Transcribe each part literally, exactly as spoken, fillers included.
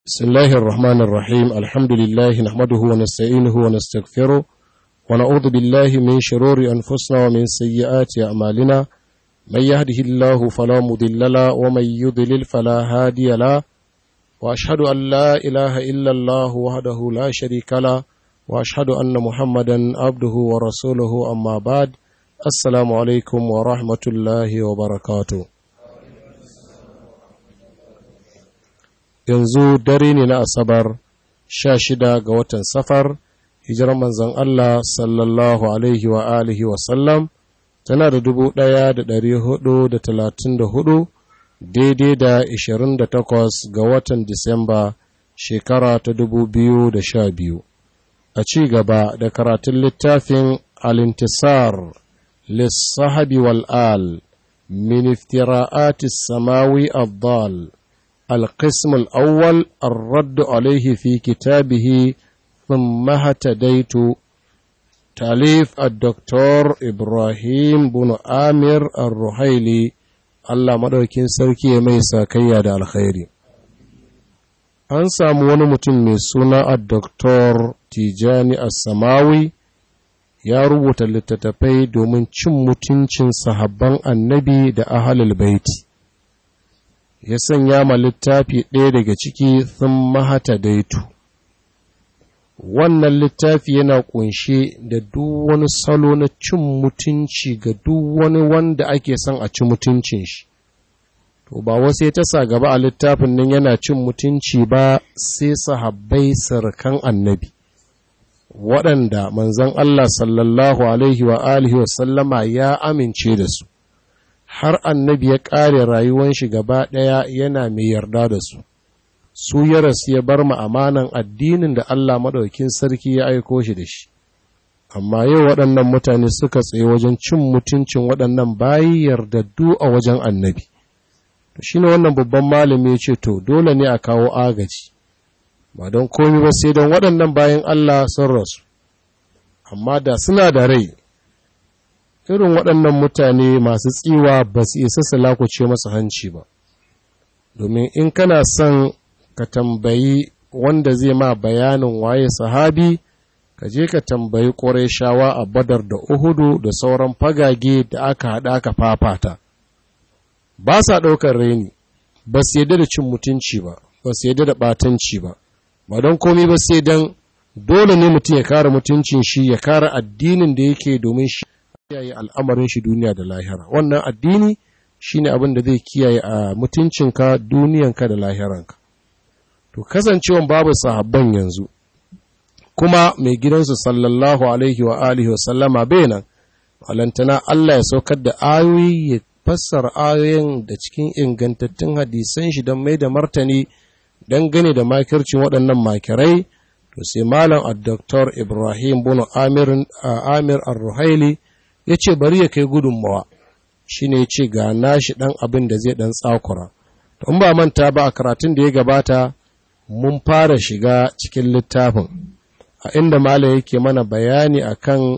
بسم الله الرحمن الرحيم الحمد لله نحمده ونستعينه ونستغفره ونعوذ بالله من شرور أنفسنا ومن سيئات أعمالنا من يهده الله فلا مضل له ومن يضلل فلا هادي له وأشهد أن لا إله إلا الله وحده لا شريك له وأشهد أن محمدا عبده ورسوله أما بعد السلام عليكم ورحمة الله وبركاته. yanzu dare ne na asabar sha shida ga watan safar hijirar manzon Allah sallallahu alaihi wa alihi wa sallam tana da dubu ɗaya da ɗari hudu da talatin da hudu daidai da ishirin da takwas ga watan Disamba shekara ta dubu biyu da sha biyu. A ci gaba da karatun littafin Al-Intisar lissahabi wal'al min iftira'atis samawi abdal القسم الأول الرد عليه في كتابه ثم اهتديت تأليف الدكتور إبراهيم بن آمر الرحيلي الله مدوكين سركي ميسا كياد الخير an samu wani mutum mai suna a Doktor Tijani As-Samawi ya rubuta littattafai domin cin mutuncin sahabban annabi da ahlul baiti. Ya sanya ma littafi ɗaya daga ciki sun mahata daitu. Wannan littafi yana ƙunshe da duk wani salo na cin mutunci ga duk wani wanda ake son a ci mutuncin shi. To ba wasu ya tasa gaba a littafin nan yana cin mutunci ba sai sahabbai sarkan annabi. Waɗanda manzon Allah sallallahu alaihi wa alihi wa sallama ya amince da su. har annabi ya ƙare rayuwan shi gaba ɗaya yana mai yarda da su, su ya rasu ya bar mu amanan addinin da Allah maɗaukin sarki ya aiko shi da shi. Amma yau waɗannan mutane suka tsaye wajen cin mutuncin waɗannan bayi yardaddu a wajen annabi. To shi ne wannan babban malami ya ce, to dole ne a kawo agaji, ba don komi ba sai don waɗannan bayan Allah sun rasu, amma da suna da rai, irin waɗannan mutane masu tsiwa ba su isa su lakuce masa hanci ba, domin in kana son ka tambayi wanda zai ma bayanin waye sahabi, ka je ka tambayi Qurayshawa a Badar da Uhudu da sauran fagage da aka haɗa aka fafata. Ba sa ɗaukar raini, ba su yadda da cin mutunci ba, ba su yadda da ɓatanci ba, ba don komi ba sai don dole ne mutum ya kare mutuncin shi, ya kare addinin da yake domin shi kiyaye al'amarin shi duniya da lahira. Wannan addini shine abin da zai kiyaye a mutuncinka duniyanka da lahiranka. To kasancewan babu sahabban yanzu kuma mai gidansu sallallahu alaihi wa alihi wa sallama bayanan alantana Allah ya saukar da ayoyi ya fassara ayoyin da cikin ingantattun hadisan shi don mai da martani dangane da makircin waɗannan makirai. To sai malam ad-Doktor Ibrahim bin Amir Amir ar-Ruhaili ya ce bari ya kai gudunmawa, shi ne ya ce ga nashi ɗan abin da zai ɗan tsakura. To in ba manta ba a karatun da ya gabata mun fara shiga cikin littafin a inda malam yake mana bayani akan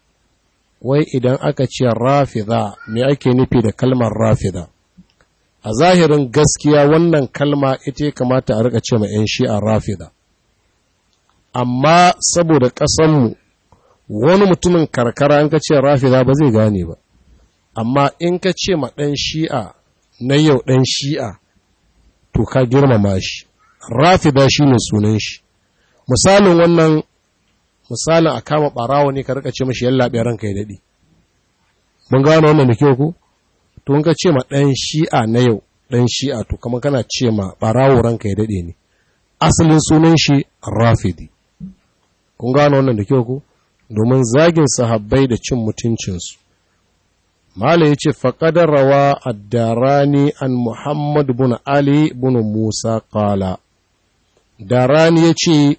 wai idan aka ce rafida me ake nufi da kalmar rafida. A zahirin gaskiya wannan kalma ita ya kamata a rika ce ma 'yan shi'a rafida, amma saboda ƙasanmu wani mutumin karkara in ka ce rafida ba zai gane ba, amma in ka ce ma ɗan shi'a na yau ɗan shi'a to ka girmama shi. Rafida shi ne sunan shi. Misalin wannan, misalin a kama ɓarawo ne ka rika ce mashi yallaɓe ranka ya daɗi. Mun gano wannan da kyau ku? To in ka ce ma ɗan shi'a na yau ɗan shi'a to kamar kana ce ma ɓarawo ranka ya daɗe ne. Asalin sunan shi rafidi. Kun gano wannan da kyau ku? Domin zagin sahabbai da cin mutuncinsu. Mala ya ce, faƙadar rawa ad-Darani an Muhammad bin Ali bin Musa ƙala. Darani ya ce,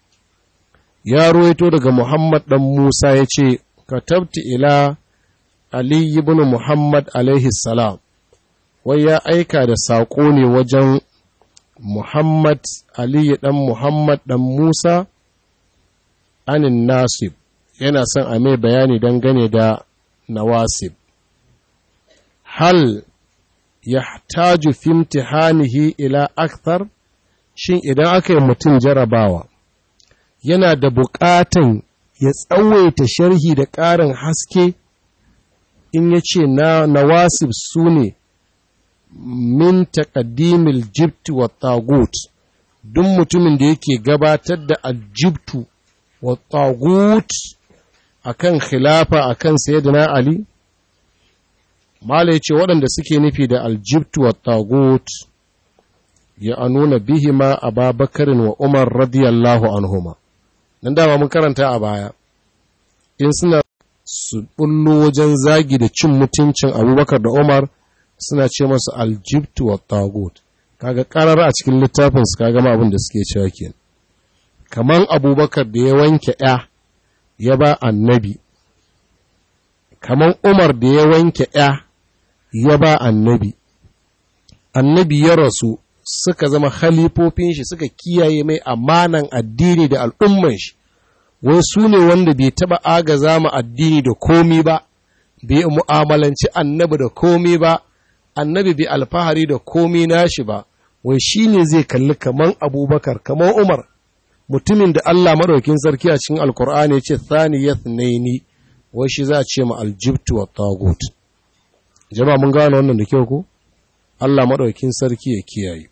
ya ruwaito daga Muhammad ɗan Musa ya ce, katabti ila Ali bin Muhammad alaihi salam, wai ya aika da saƙo ne wajen Muhammad Ali ɗan Muhammad ɗan Musa anin Nasib. Yana son a mai bayani dangane da nawasib. Hal ya taju fi imtihanihi ila akthar, shin idan aka yi mutum jarabawa yana da buƙatan ya tsawaita sharhi da ƙarin haske in ya ce na nawasib su ne min taƙaddimil jibti wa tagut duk mutumin da yake gabatar da aljibtu wa tagut akan khilafa akan sayyidina Ali mala yace waɗanda suke nufi da aljibtu wa tagut ya anuna bihima Ababakarin wa Umar radiyallahu anhuma nan dama mun karanta a baya in suna su bullo wajen zagi da cin mutuncin Abubakar da Umar suna ce masu aljibtu wa tagut kaga karar a cikin littafin su kaga ma abin da suke cewa kenan kaman Abubakar da ya wanke ya ya ba annabi kaman Umar da ya wanke ya ya ba annabi annabi ya rasu suka zama khalifofin shi suka kiyaye mai amanan addini da al'umman shi wai su ne wanda bai taba agaza mu addini da komi ba bai mu'amalanci annabi da komi ba annabi bai alfahari da komi nashi ba wai shine zai kalli kaman Abubakar kaman Umar mutumin da Allah madaukin sarki a cikin alkur'ani ya ce thaniyat naini wai shi za a ce ma aljibtu wa tagut jama'a mun gano wannan da kyau ko Allah madaukin sarki ya kiyaye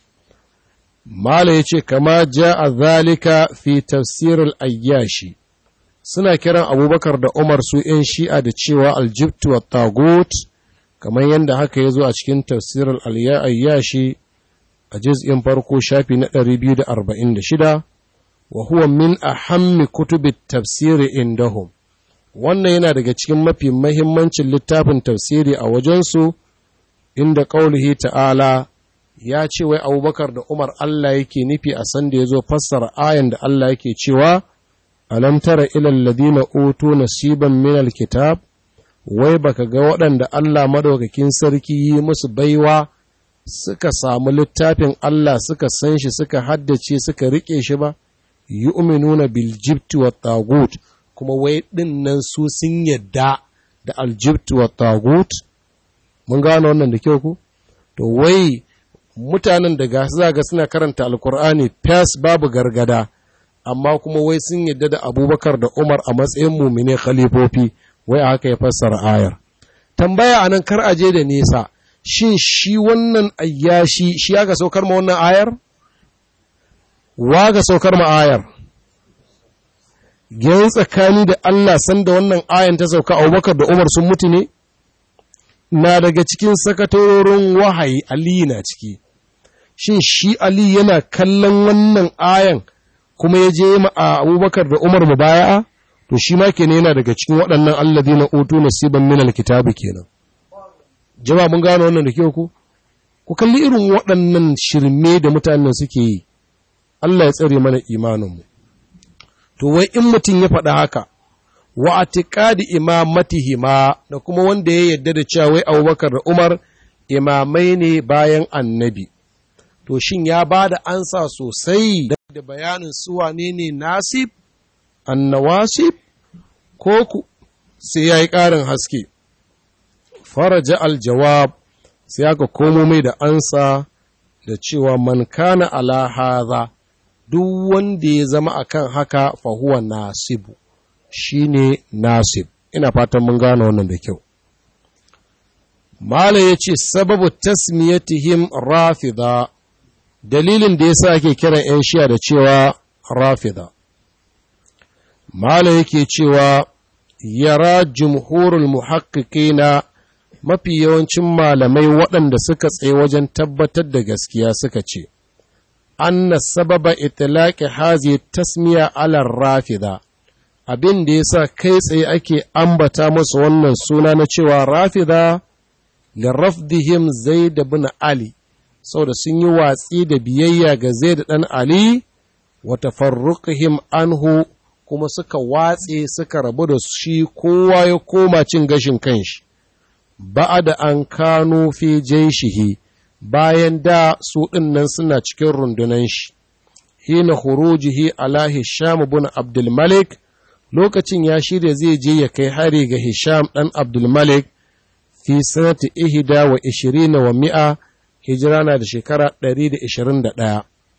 mala yace kama jaa zalika fi tafsir al-ayyashi suna kiran Abubakar da Umar su ‘yan shi'a da cewa aljibtu wa tagut kamar yadda haka ya zo a cikin tafsir al-ayyashi a juz'in farko shafi na ɗari biyu da arba'in da shida wa huwa min ahammi kutubi tafsiri indahum wannan yana daga cikin mafi mahimmancin littafin tafsiri a wajensu inda qaulihi ta'ala ya ce wai Abubakar da Umar Allah yake nufi a san da yazo fassara ayan da Allah yake cewa alam tara ilal ladina utu nasiban minal kitab wai baka ga waɗanda Allah madaukakin sarki yi musu baiwa suka samu littafin Allah suka san shi suka haddace suka rike shi ba yu'minuna bil jibti wat tagut kuma wai dinnan su sun yadda da al jibti wat tagut mun gano wannan da kyau ku to wai mutanen da ga zaga suna karanta alqur'ani fas babu gargada amma kuma wai sun yadda da Abubakar da Umar a matsayin mu'mine khalifofi wai haka ya fassara ayar tambaya anan kar aje da nesa shin shi wannan ayyashi shi aka saukar ma wannan ayar wa ga saukar ma ayar gan tsakani da Allah san da wannan ayan ta sauka Abubakar da Umar sun mutu ne na daga cikin sakatorin wahayi Ali na ciki shin shi Ali yana kallon wannan ayan kuma ya je ma Abubakar da Umar mubaya'a to shi ma kenan yana daga cikin waɗannan alladhina utu nasiban min alkitabi kenan jama'a mun gano wannan da kyau ku ku kalli irin waɗannan shirme da mutanen suke yi Allah ya tsare mana imaninmu to wai in mutum ya faɗa haka wa atiqadi imamatihima da kuma wanda ya yarda da cewa wai Abubakar da Umar imamai ne bayan annabi to shin ya bada ansa sosai da bayanin su wane ne nasib annawasib ko ku sai yayi ƙarin haske faraja aljawab sai aka komo mai da ansa da cewa man kana ala hadha duk wanda ya zama akan haka fa huwa nasibu shine nasib ina fatan mun gane wannan da kyau mala yace sababu tasmiyatihim rafida dalilin da yasa ake kiran ƴan shi'a da cewa rafida mala yake cewa yara jumhurul muhaqqiqina mafi yawancin malamai waɗanda suka tsaye wajen tabbatar da gaskiya suka ce anna sababa itlaqi hazi tasmiya ala rafida abin da yasa kai tsaye ake ambata musu wannan suna na cewa rafida ga rafdihim zaid ibn ali saboda sun yi watsi da biyayya ga zaid dan ali wa tafarruqihim anhu kuma suka watse suka rabu da shi kowa ya koma cin gashin kanshi ba'ada an kano fi jaishihi bayan da su ɗinnan suna cikin rundunan shi hina khurujihi ala hisham ibn abdul malik lokacin ya shirya zai je ya kai hari ga hisham dan abdul malik fi sanati ihda wa ishirina wa mi'a hijira na da shekara ɗari da ishirin da ɗaya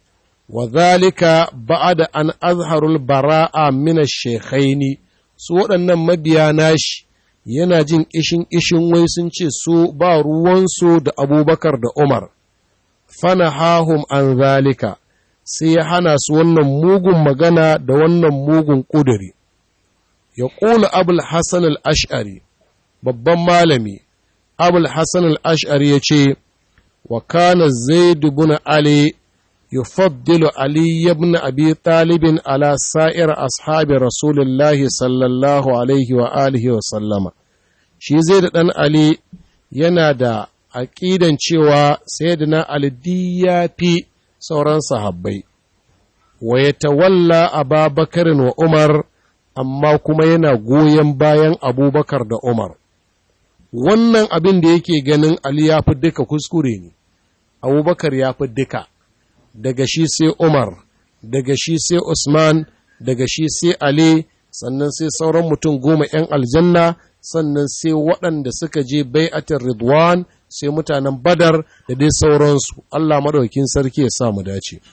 wa zalika ba'da an azharul bara'a min ash-shaykhaini, su waɗannan mabiya nashi yana jin ishin ishin wai sun ce su ba ruwansu da Abubakar da Umar, fanahahum an zalika, sai ya hana su wannan mugun magana da wannan mugun ƙuduri. Ya ƙula Abul Hassan al-Ash'ari, babban malami, Abul Hassan al-Ash'ari ya ce, wa kana Zaid ibn Ali yufaddilu Ali ibn Abi Talib ala sa'ir ashabi Rasulullahi sallallahu alaihi wa alihi wa sallama. Shi Zaid dan Ali yana da aƙidan cewa Sayyidina Ali ya fi sauran sahabbai, wa ya tawalla Abubakar wa Umar, amma kuma yana goyon bayan Abubakar da Umar. Wannan abin da yake ganin Ali ya fi duka kuskure ne, Abubakar ya fi duka, daga shi sai Umar, daga shi sai Usman, daga shi sai Ali, sannan sai sauran mutum goma ‘yan aljanna, sannan sai waɗanda suka je bai'atar Ridwan, sai mutanen Badar da dai sauransu. Allah maɗaukin sarki ya sa mu dace.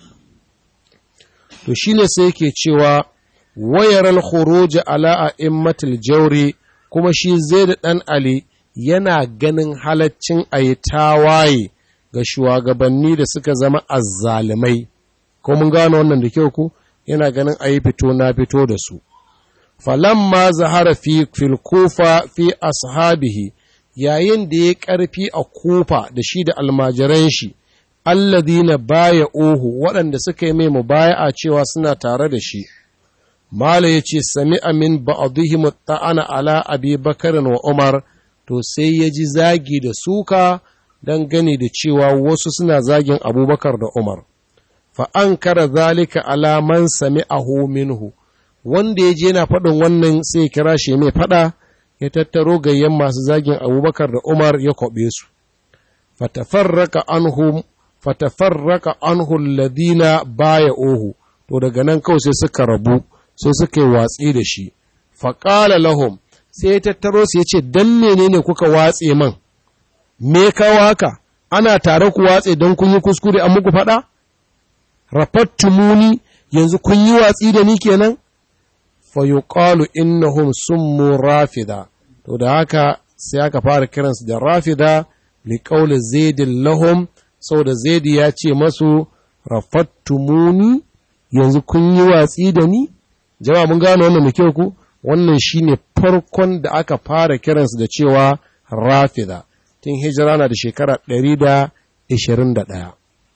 To shi ne sai yake cewa, wayar al-khuruj ala a'immatil jawri, kuma shi Zaid ɗan Ali yana ganin halaccin a yi tawaye ga shugabanni da suka zama azzalimai. Ko mun gano wannan da kyau ku? Yana ganin a yi fito na fito da su. Falamma zahara fi fil kufa fi ashabihi, yayin da ya ƙarfi a kufa da shi da almajiran shi, alladhina baya'uhu, waɗanda suka yi mai mubaya'a cewa suna tare da shi. Mala ya ce, sami'a min ba'dihim ta'ana ala Abi Bakar wa Umar, to sai ya ji zagi da suka don gani da cewa wasu suna zagin Abubakar da Umar. Fa an kara zalika ala man sami'ahu minhu, wanda ya je yana faɗin wannan sai kira shi mai faɗa, ya tattaro gayyan masu zagin Abubakar da Umar ya kwaɓe su. Fatafarraka anhum fatafarraka anhu alladhina baya'uhu, to daga nan kawai sai suka rabu, sai suka yi watsi da shi. Faqala lahum, sai ya tattaro su ya ce, dan menene kuka watse man? Me kawo haka? Ana tare ku watse don kun yi kuskure an muku faɗa? Rafattumuni, yanzu kun yi watsi da ni kenan? Fa yuqalu innahum summu rafida, to da haka sai aka fara kiransu da rafida li qawli zaid lahum, saboda zaid ya ce masu rafattumuni, yanzu kun yi watsi da ni? Jama'a mun gano wannan da kyau ku? Wannan shine farkon da aka fara kiransu da cewa rafida, tun hijira na da shekara ɗari da ishirin da ɗaya.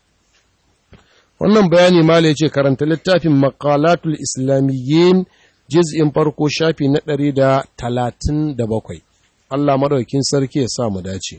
Wannan bayani mala ya ce karanta littafin Maqalatul Islamiyyin juz'in farko shafi na ɗari da talatin da bakwai. Allah maɗaukin sarki ya sa mu dace.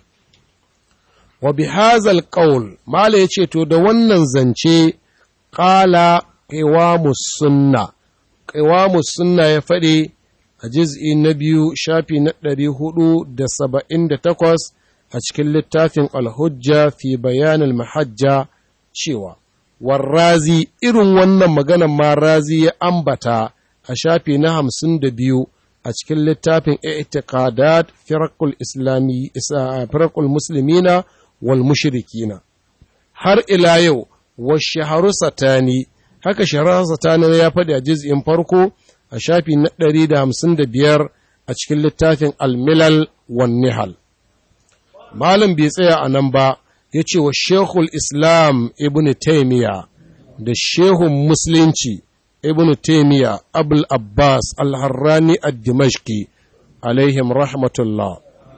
Wa bi hazal qaul, mala ya ce to da wannan zance qala qiwamus sunna, qiwamus sunna ya faɗi a juz'i na biyu shafi na ɗari hudu da saba'in da takwas a cikin littafin Al-Hujja fi bayanil mahajja cewa warrazi, irin wannan maganan ma razi ya ambata a shafi na hamsin da biyu a cikin littafin i'tiqadat firaqul islami firaqul muslimina wal mushrikina. Har ila yau wa shaharu satani, haka shaharu satani ya faɗi a juz'in farko a shafi na ɗari da hamsin da biyar a cikin littafin al-milal wan nihal. Malam bai tsaya a nan ba, ya ce wa Shekul Islam Ibn Taymiya da Shehun Musulunci Ibn Taymiya Abul Abbas Al-Harrani Ad-Dimashqi alaihim rahmatullah.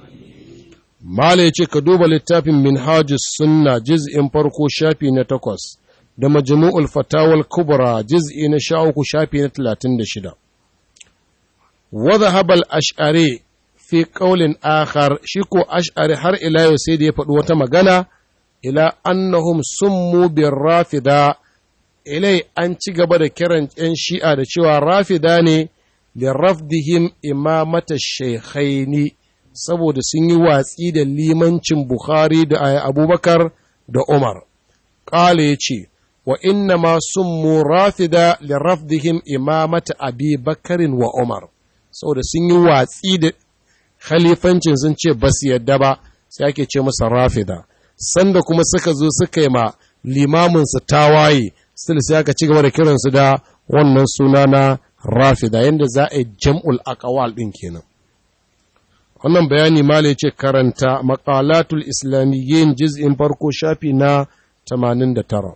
Mala ya ce ka duba littafin Minhajus Sunna juz'in farko shafi na takwas da Majmu'ul Fatawal Kubra juz'i na sha uku shafi na talatin da shida. Wa dhahaba al-Ash'ari fi ƙaulin akhar, shi ko ash'ari har ila yau sai da ya faɗi wata magana, ila annahum summu bin rafida, ilai an ci gaba da kiran ‘yan shi'a da cewa rafida ne da rafdihim imamata shaikhaini, saboda sun yi watsi da limancin Bukhari da Abubakar da Umar. Ƙala ya ce, wa inna ma summu rafida da rafdihim imamata Abi Bakarin wa Umar, saboda sun yi watsi da khalifancin sun ce ba su yadda ba, sai ake ce masa rafida. Sanda kuma suka zo suka yi ma limaminsu tawaye still sai aka ci gaba da kiransu da wannan suna na rafida yanda za a yi jam'ul aqwal din kenan. Wannan bayani mala yace karanta maqalatul islamiyyin juz'in farko shafi na tamanin da tara.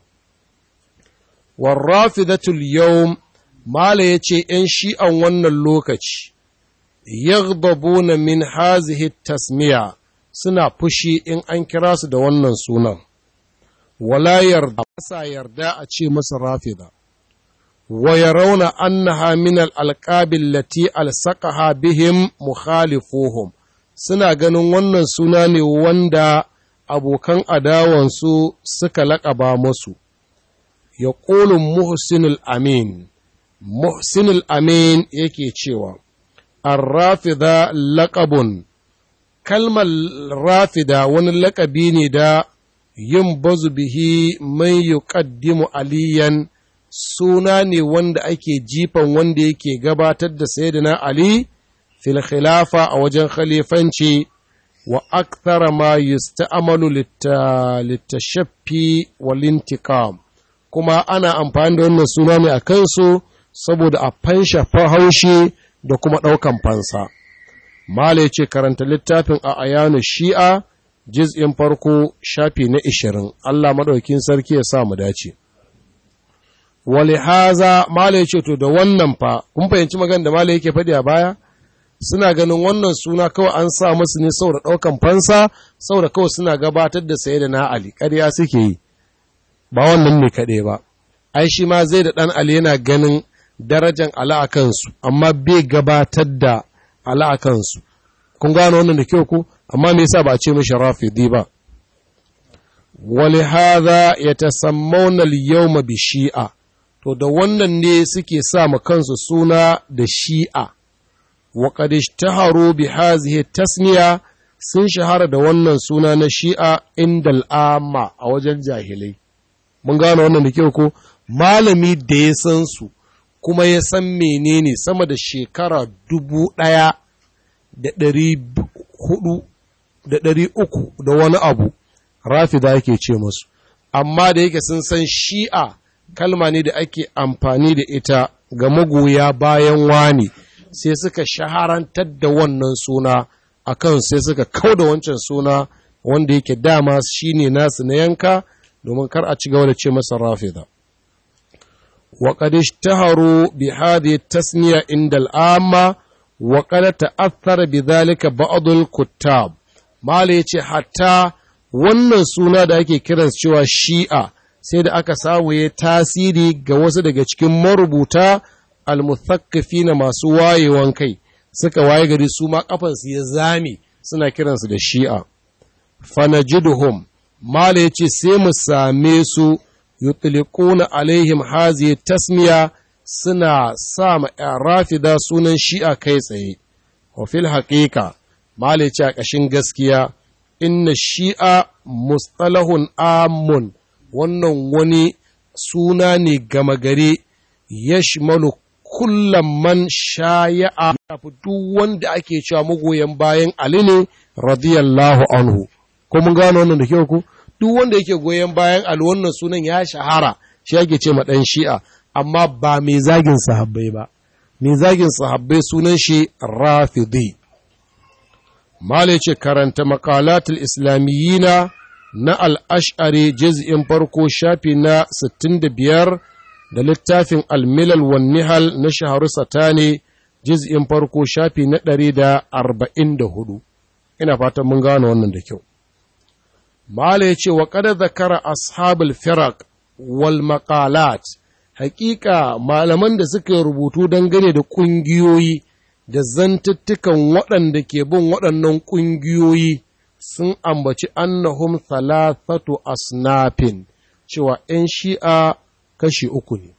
War rafidatul yawm mala yace ‘yan shi'an wannan lokaci yaghdabuna min hazihi tasmiya suna fushi in an kira su da wannan sunan, wala yarda sa yarda a ce masa rafida, wa yarawna annaha min al-alqab allati alsaqaha bihim mukhalifuhum, suna ganin wannan suna ne wanda abokan adawansu suka laƙaba musu. Yaqulu Muhsinul Amin, Muhsinul Amin yake cewa ar-rafida laqabun, kalmar rafida wani laƙabi ne da yin bazu bihi mai yuqaddimu aliyan, suna ne wanda ake jifan wanda yake gabatar da sayyidina Ali fil khilafa a wajen khalifanci, wa akthara ma yusta'malu litashaffi wal intiqam, kuma ana amfani da wannan suna ne a kansu saboda a fansha haushi da kuma ɗaukan fansa. Mala ya ce karanta littafin a ayanu shi'a jiz'in farko shafi na ishirin. Allah maɗaukin sarki ya sa mu dace. Wali haza Mala ya ce to da wannan fa, kun fahimci magana da Mala yake faɗi a baya? Suna ganin wannan suna kawai an sa musu ne saboda ɗaukan fansa, saboda kawai suna gabatar da saye da na Ali, ƙarya suke yi, ba wannan ne kaɗai ba. Ai shi ma zai da ɗan Ali yana ganin darajan Ali a kansu, amma bai gabatar da Ali a kansu. Kun gano wannan da kyau ku, amma me yasa ba a ce mashi rafidi ba? Wali hadha yatasammawna al-yawma bi shi'a, to da wannan ne suke sa ma kansu suna da shi'a. Wa qad ishtaharu bi hadhihi tasniya, sun shahara da wannan suna na shi'a indal amma a wajen jahilai. Mun gano wannan da kyau ko, malami da ya san su kuma ya san menene sama da shekara dubu ɗaya da ɗari hudu da ɗari uku da wani abu, rafida yake ce musu. Amma da yake sun san shi'a kalma ne da ake amfani da ita ga magoya bayan wani, sai suka shaharantar da wannan suna a kan sai suka kau da wancan suna wanda yake dama shi ne nasu na yanka, domin kar a ci gaba da ce masa rafida. Wa qad ishtaharu bi hadhihi tasniya inda al'amma wa qad ta'athara bi dhalika ba'd al-kuttab. Mala yace hatta wannan suna da ake kiran cewa shi'a sai da aka samu ya tasiri ga wasu daga cikin marubuta al-muthaqqifina masu wayewan kai, suka waye gari su ma kafansu ya zame suna kiransu da shi'a. Fanajiduhum, Mala yace sai mu same su yutliquna alaihim hazihi tasmiya, suna sa ma rafida sunan shi'a kai tsaye. Wa fil haqiqa, Mala yace a ƙashin gaskiya, inna shi'a mustalahun amun, wannan wani suna ne gama gare, yashmalu kullum man shaya'a, duk wanda ake cewa magoyan bayan Ali ne radiyallahu anhu. Ko mun gano wannan da kyau ku? Duk wanda yake goyon bayan Ali wannan sunan ya shahara, shi ake ce ma dan shi'a, amma ba mai zagin sahabbai ba. Mai zagin sahabbai sunan shi rafidi. Mala ce karanta makalatul islamiyyina na al'ash'ari juz'in farko shafi na sittin da biyar da littafin almilal wan nihal na shaharu satani juz'in farko shafi na ɗari da arba'in da hudu. Ina fatan mun gano wannan da kyau. Mala ya ce wa kada zakara ashabul firaq wal maqalat, hakika malaman da suka rubutu dangane da ƙungiyoyi da zantuttukan waɗanda ke bin waɗannan ƙungiyoyi sun ambaci annahum thalathatu asnafin, cewa ‘yan shi'a kashi uku ne.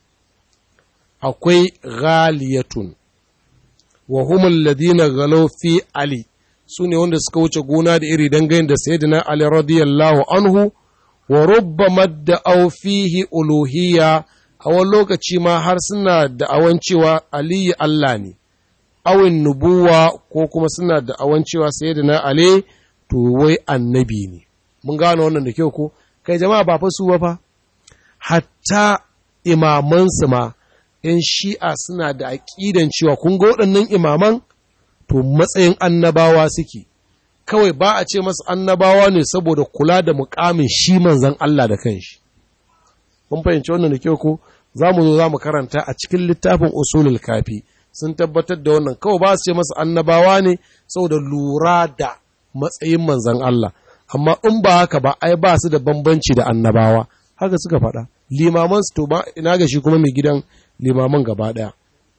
Akwai ghaliyatun, wa humul ladina galaw fi Ali, su ne wanda suka wuce gona da iri dangane da Sayyidina Ali radiyallahu anhu, wa rubba da'aw fihi uluhiyya, a wani lokaci ma har suna da'awan cewa Ali Allah ne, awin nubuwa ko kuma suna da'awan cewa Sayyidina Ali to wai annabi ne. Mun gano wannan da kyau ko? Kai jama'a ba fa su ba fa, hatta imamansu ma ‘yan shi'a suna da aƙidan cewa kun ga waɗannan imaman to matsayin annabawa suke, kawai ba a ce masu annabawa ne saboda kula da muƙamin shi manzan Allah da kanshi. Mun fahimci wannan da kyau ko za mu zo za mu karanta a cikin littafin usulul kafi sun tabbatar da wannan, kawai ba su ce masu annabawa ne saboda lura da matsayin manzan Allah, amma in ba haka ba ai ba su da bambanci da annabawa, haka suka faɗa. Limaman su to ba ina ga shi kuma mai gidan limaman gaba ɗaya.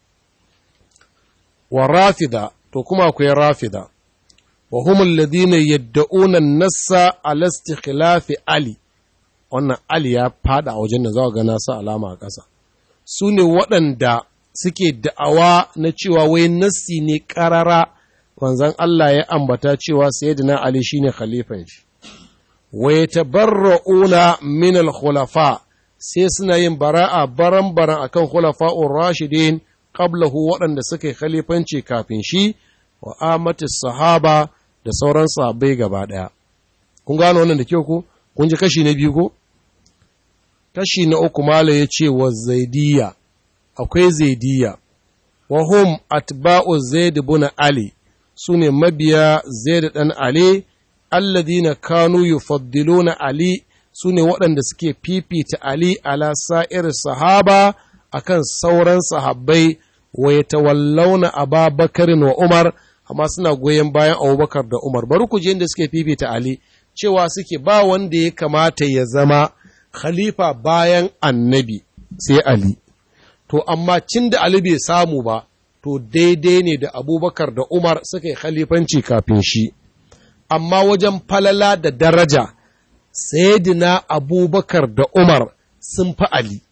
Wa rafida, to kuma akwai rafida, wa humul ladina yadda'una an-nassa ala istikhlafi Ali. Wannan Ali ya fada a wajen da za ga na sa alama a ƙasa. Su ne waɗanda suke da'awa na cewa wai nassi ne ƙarara manzon Allah ya ambata cewa sayyidina Ali shine khalifan shi. Wa yatabarra'una min al-khulafa, sai suna yin bara'a baran-baran akan khulafa'ur rashidin qablahu waɗanda suka yi khalifanci kafin shi wa amatis sahaba da sauran sahabbai gaba ɗaya. Kun gano wannan da kyau ko? Kun ji kashi na biyu ko? Kashi na uku mala ya ce wa zaidiyya, akwai zaidiyya, wa hum atba'u zaid ibn Ali, su ne mabiya zaid ɗan Ali, alladhina kanu yufaddiluna Ali, su ne waɗanda suke fifita Ali ala sa'ir sahaba akan sauran sahabbai, wa yatawallawna Ababakarin wa Umar, amma suna goyon bayan Abubakar da Umar. Bari ku je inda suke fifita Ali, cewa suke ba wanda ya kamata ya zama khalifa bayan annabi sai Ali. To, amma cin da Ali bai samu ba, to daidai ne da Abubakar da Umar suka yi khalifanci kafin shi. Amma wajen falala da daraja, Sayyidina Abubakar da Umar sun fi Ali.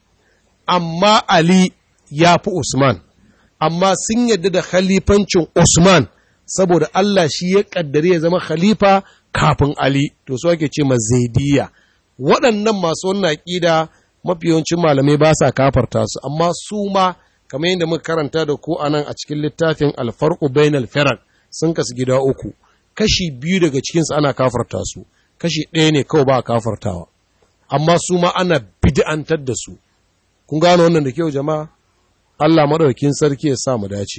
Amma Ali ya fi Usman. Amma sun yadda da khalifancin Usman, saboda Allah shi ya ƙaddari ya zama khalifa kafin Ali, to su ake ce ma Zaidiyya. Waɗannan masu wannan aƙida mafi yawancin malamai ba sa kafarta su, amma su ma kamar yadda muka karanta da ku anan a cikin littafin alfarqu bainal firaq sun kasu gida uku, kashi biyu daga cikinsu ana kafarta su, kashi ɗaya ne kawai ba a kafartawa, amma su ma ana bid'antar da su. Kun gano wannan da kyau jama'a? Allah madaukakin sarki ya sa mu dace.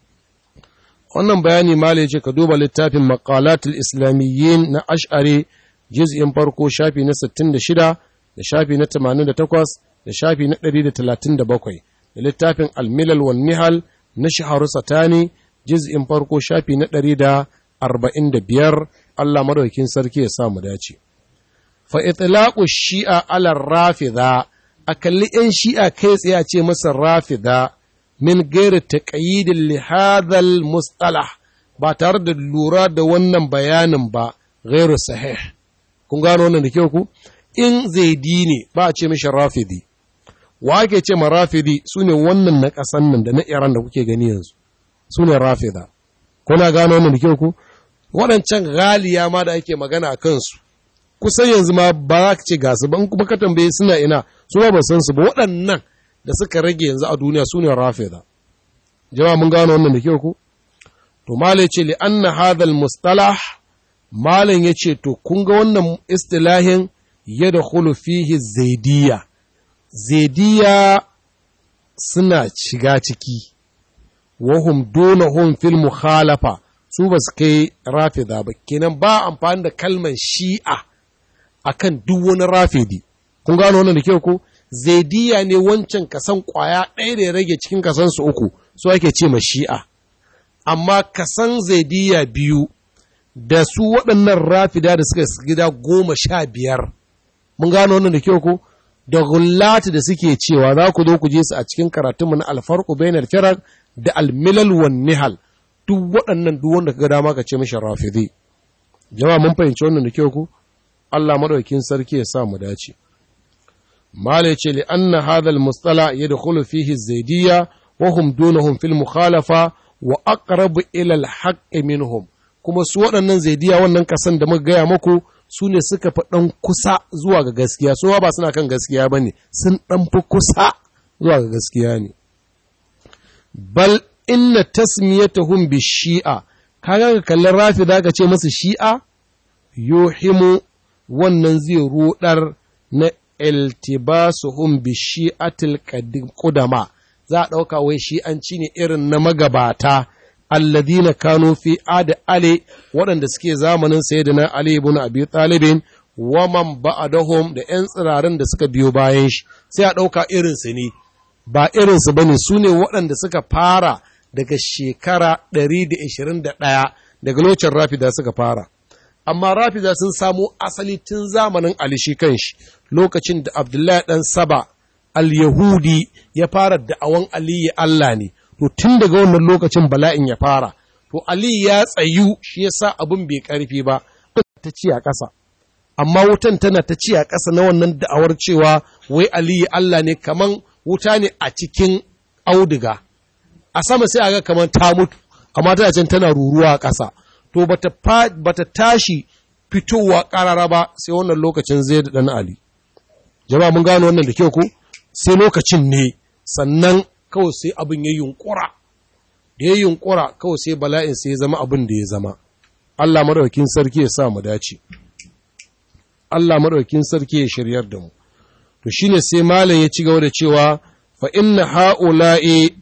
Wannan bayani malai ce ka duba littafin maqalatul islamiyyin na Ash'ari juz'in farko shafi na sittin da shida da shafi na tamanin da takwas da shafi na ɗari da talatin da bakwai da littafin al-milal wan nihal na Shahru Satani juz'in farko shafi na ɗari da arba'in da biyar. Allah madaukakin sarki ya sa mu dace. Fa itlaqu shi'a ala rafida, a kalli ‘yan shi'a kai tsaye a ce masa rafida min gairi taƙayyidin lihadal mustalah, ba tare da lura da wannan bayanin ba gairu sahih. Kun gano wannan da kyau ku? In zaidi ne ba a ce mishi rafidi. Wa ake ce ma rafidi su ne wannan na ƙasan nan da na Iran da kuke gani yanzu, su ne rafida. Kuna gano wannan da kyau ku? Waɗancan galiya ma da ake magana a kansu, kusan yanzu ma ba za ka ce gasu ba, in kuma ka tambaye suna ina, su ba san su ba. Waɗannan da suka rage yanzu a duniya su ne rafida. Jama'a mun gano wannan da kyau ku? To malai ce li anna hadal mustalah, malam ya ce to kun ga wannan istilahin yadkhulu fihi zaidiyya. Zaidiyya suna shiga ciki, wahum dunahum fil mukhalafa, su ba su kai rafida ba, kenan ba amfani da kalmar shi'a akan duk wani rafidi. Kun gano wannan da kyau ko? Zaidiyya ne wancan kasan kwaya ɗaya da ya rage cikin kasan su uku, su ake ce ma shi'a. Amma kasan zaidiyya biyu da su waɗannan rafida da suka gida goma sha biyar. Mun gano wannan da kyau ko? Da gullati da suke cewa za ku zo ku je su a cikin karatunmu na alfarqu bainal firaq da almilal wan nihal. Duk waɗannan duk wanda kaga dama ka ce mishi rafidi. Jama'a mun fahimci wannan da kyau ku? Allah madaukakin sarki ya sa mu dace. Mala ce li anna hadha al-mustala yadkhulu fihi az-zaydiyya wa hum dunahum fil mukhalafa wa aqrab ila al-haqq minhum. Kuma su waɗannan zaidiyya wannan kasan da muka gaya muku su ne suka fi ɗan kusa zuwa ga gaskiya, su ba suna kan gaskiya ba ne, sun ɗan fi kusa zuwa ga gaskiya ne. Bal inna tasmiyatahum bi shi'a, kaga ka kallon rafi da ka ce masu shi'a, yohimu wannan zai rudar na iltibasuhum bi shi'atil qudama, za a ɗauka wai shi'anci ne irin na magabata alladhina kanu fi ada ali, waɗanda suke zamanin sayyidina Ali ibn Abi Talib wa man ba'dahum, da ƴan tsirarin da suka biyo bayan shi, sai a ɗauka irin su ne. Ba irin su bane, su ne waɗanda suka fara daga shekara ɗari da ishirin da ɗaya daga lokacin Rafida suka fara. Amma Rafida sun samo asali tun zamanin Ali shi kanshi, lokacin da Abdullahi ɗan Saba al-Yahudi ya fara da'awan Ali Allah ne. To tun daga wannan lokacin bala'in ya fara. To Ali ya tsayu, shi yasa abin bai karfi ba, ta ci a ƙasa. Amma wutan tana ta ci a ƙasa na wannan da'awar cewa wai Ali Allah ne, kaman wuta ne a cikin auduga. A sama sai a ga kaman ta mutu, amma tana can tana ruruwa a ƙasa. To bata bata tashi fitowa ƙarara ba sai wannan lokacin Zaid dan Ali. Jama'a mun gano wannan da kyau ko? Sai lokacin ne sannan kawai sai abin ya yunkura. Da ya yunkura kawai sai bala'in sai ya zama abin da ya zama. Allah madaukakin sarki ya sa mu dace. Allah madaukakin sarki ya shiryar da mu. To shine sai malam ya ci gaba da cewa fa inna ha'ula'i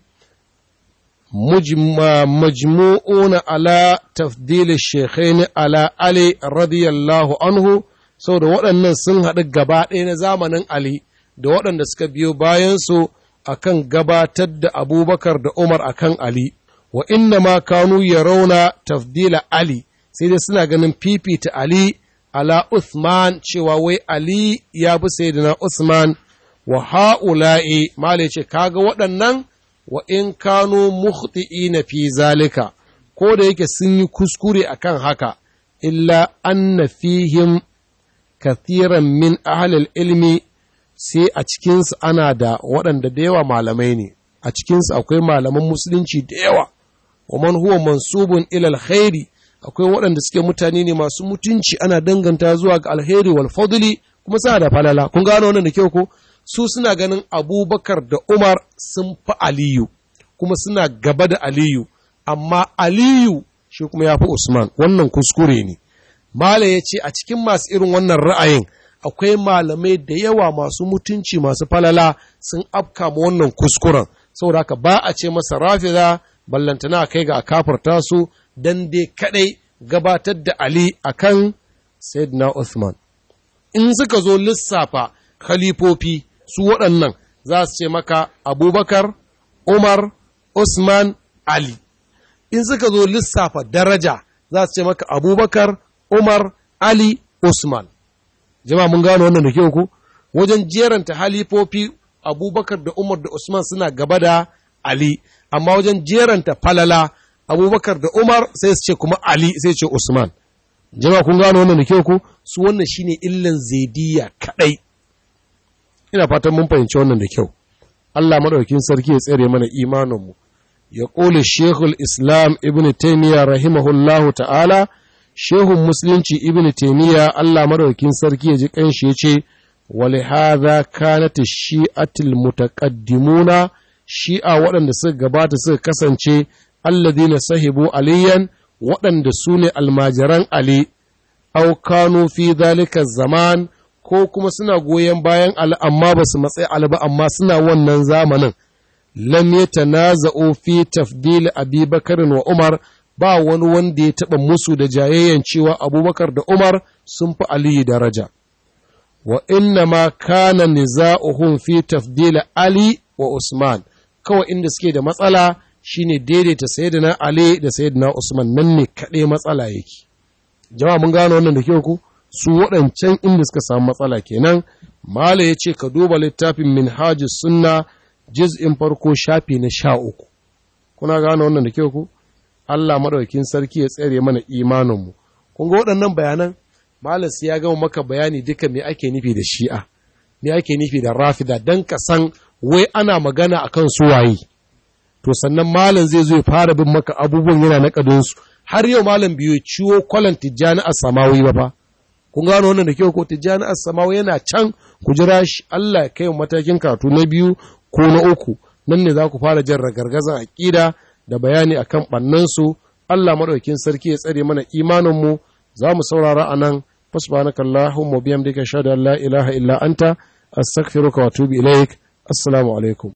majmu'una ala tafdil ash-shaykhain ala Ali radiyallahu anhu, saboda waɗannan sun haɗu gaba ɗaya na zamanin Ali da waɗanda suka biyo bayan su akan gabatar da Abubakar da Umar akan Ali, wa inna ma kanu yarawna tafdila Ali, sai dai suna ganin fifita Ali ala Uthman, cewa wai Ali ya bi sayyidina Uthman. Wa ha'ula'i mala ce kaga waɗannan wa in kanu mukhti'ina fi zalika, ko da yake sun yi kuskure akan haka, illa anna fihim kathiran min ahlil ilmi, sai a cikinsu ana da waɗanda da yawa malamai ne, a cikinsu akwai malaman musulunci da yawa, wa man huwa mansubun ila alkhairi, akwai waɗanda suke mutane ne masu mutunci ana danganta zuwa ga alkhairi wal fadli, kuma suna da falala. Kun gano wannan da kyau ko? Su suna ganin Abubakar da Umar sun fi Aliyu, kuma suna gaba da Aliyu, amma Aliyu shi kuma ya fi Usman. Wannan kuskure ne. Mala ya ce a cikin masu irin wannan ra'ayin akwai malamai da yawa masu mutunci masu falala sun afka ma wannan kuskuren, saboda haka ba a ce masa rafida ballantana kai ga a kafarta su dan dai kadai gabatar da Ali akan Sayyidina Uthman. In suka zo lissafa khalifofi su waɗannan za su ce maka Abubakar, Umar, Usman, Ali. In suka zo lissafa daraja za su ce maka Abubakar, Umar, Ali, Usman. Jama'a mun gano wannan da kyau ku? Wajen jeranta halifofi Abubakar da Umar da Usman suna gaba da Ali, amma wajen jeranta falala Abubakar da Umar sai su ce kuma Ali sai ce Usman. Jama'a kun gano wannan da kyau ku? Su wannan shine illan zaidiyya kadai. Ina fatan mun fahimci wannan da kyau. Allah madaukakin sarki ya tsare mana imaninmu. Ya ƙole Sheikhul Islam Ibn Taymiyyah rahimahullahu ta'ala, Shehun Musulunci Ibn Taymiyyah Allah madaukakin sarki ya ji kanshi ya ce, wali hadha kanat shi'atul mutaqaddimuna, shi'a waɗanda suka gabata suka kasance alladhina sahibu aliyan, waɗanda su ne almajiran Ali, au kanu fi dhalika zaman, ko kuma suna goyon bayan Ali amma ba su matsayi Ali ba, amma suna wannan zamanin. Lam yatanaza'u fi tafdil Abi Bakar wa Umar, ba wani wanda ya taɓa musu da jayayyan cewa Abubakar da Umar sun fi Ali daraja. Wa inna ma kana niza'uhum fi tafdil Ali wa Usman, kawai inda suke da matsala shine daidaita sayyidina Ali da sayyidina Usman, nan ne kaɗai matsala yake. Jama'a mun gano wannan da kyau ku? Su waɗancan inda suka samu matsala kenan. Mala ya ce ka duba littafin Minhajus Sunna juz'in farko shafi na sha uku. Kuna gano wannan da kyau ku? Allah madaukakin sarki ya tsare mana imaninmu. Kun ga waɗannan bayanan? Malam sai ya gama maka bayani duka me ake nufi da Shi'a, me ake nufi da Rafida, dan ka san wai ana magana akan su waye. To sannan malam zai zo ya fara bin maka abubuwan yana na kadunsu. Har yau malam biyo ciwo kwalan Tijjani As-Samawi ba fa. Kun gano wannan da kyau ko? Tijjani As-Samawi yana can, ku jira shi Allah ya kai matakin karatu na biyu ko na uku. Nan ne za ku fara jan ragargazan aqida da bayani akan bannan su. Allah madaukakin sarki ya tsare mana imanin mu. Za mu saurara anan. Subhanakallahumma wa bihamdika ashhadu an la ilaha illa anta astaghfiruka wa atubu ilaik. Assalamu alaikum.